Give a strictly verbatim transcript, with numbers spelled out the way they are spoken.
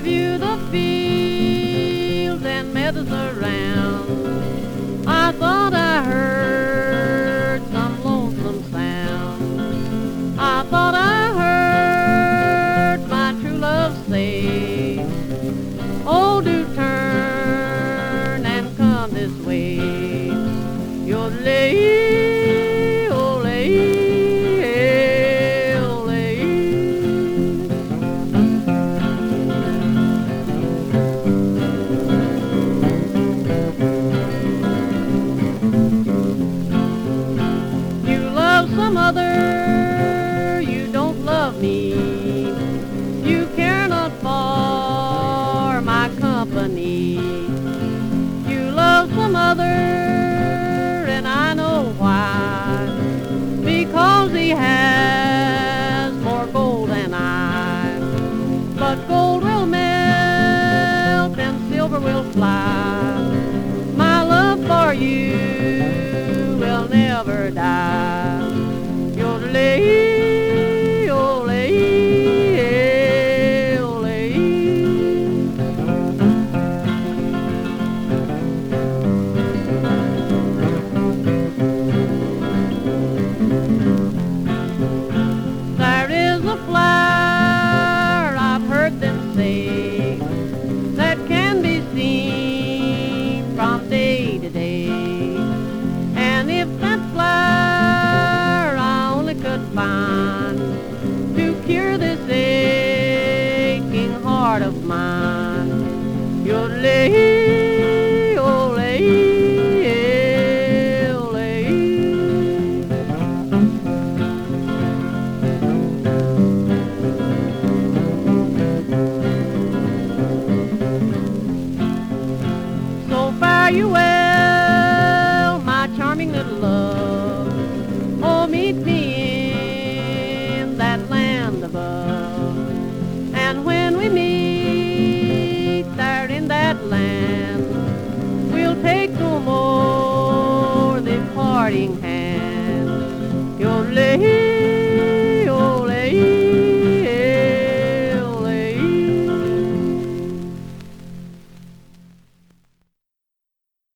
view the fields and meadows around, I thought I heard some lonesome sound. I thought I heard my true love say, oh, do turn and come this way. You're late, oh, late, oh, late. You love some other, you don't love me. You care not for my company. You love some other, and I know why. Because he has more gold than I. But gold will melt and silver will fly. My love for you will never die. You're late, oh, late, oh, late. There is a flower, I've heard them say, that can be seen from day to day. And if that flower I only could find to cure this aching heart of mine, you're late, oh, late, oh, late. So fare you well, my charming little love. Oh, meet me in that land above. And when we meet there in that land, we'll take no more the parting hand.